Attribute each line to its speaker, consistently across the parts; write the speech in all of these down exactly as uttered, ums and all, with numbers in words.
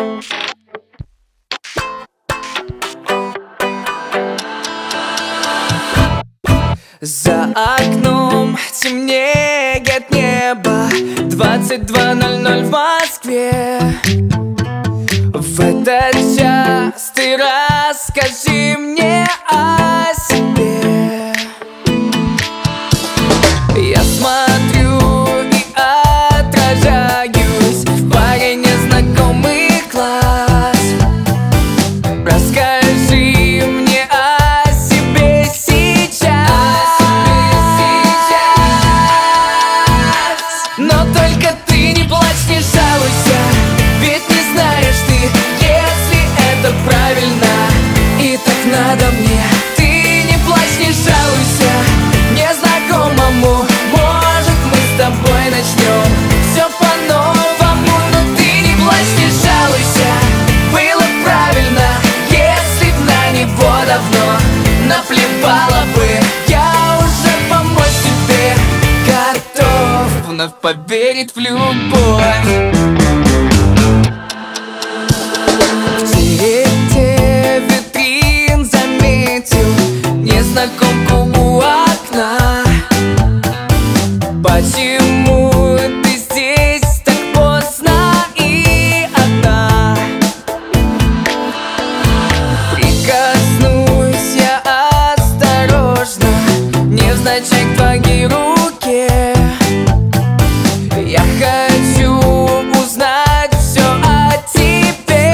Speaker 1: За окном темнеет небо, двадцать два ноль ноль в Москве. В этот час ты расскажи мне о себе. Я смотрю и отражаюсь в паре незнакомых глаз. Расскажи мне о себе сейчас, но только ты не плачь, не жалуйся, ведь не знаешь ты, если это правильно и так надо мне. Ты не плачь, не жалуйся незнакомому, может мы с тобой начнем все по-новому. Но ты не плачь, не жалуйся, было правильно, если б на него давно наплевала бы. Я уже помочь тебе готов, вновь поверить в любовь. В цвете витрин заметил незнакомку у окна. Почему ты здесь так поздно и одна? Прикоснусь я осторожно, невзначай к твоей руке. Я хочу узнать все о тебе,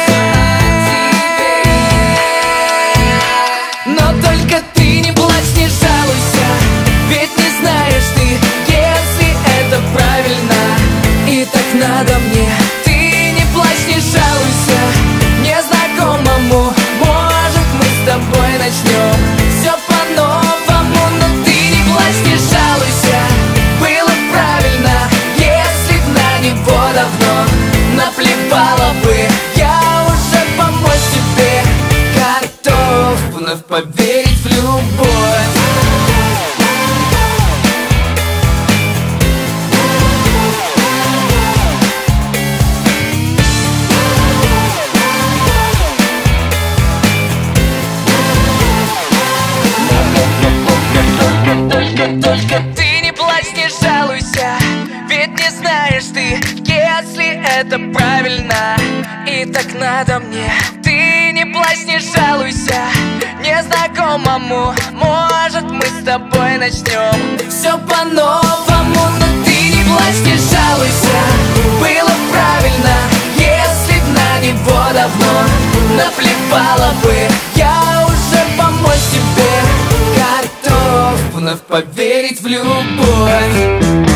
Speaker 1: но только ты не плачь, не жалуйся, ведь не знаешь ты, если это правильно и так надо мне. Ты не плачь, не жалуйся незнакомому, может мы с тобой начнем все по-новому. Но ты не плачь, не жалуйся, было правильно, если б на него давно наплевала бы. Я уже помочь тебе готов, вновь поверить в любовь. Только ты не плачь, не жалуйся, ведь не знаешь ты, если это правильно и так надо мне. Ты не плачь, не жалуйся незнакомому, может мы с тобой начнем все по-новому. Но ты не плачь, не жалуйся, было правильно, если б на него давно наплевала бы. Я уже помочь тебе готов, вновь поверить в любовь.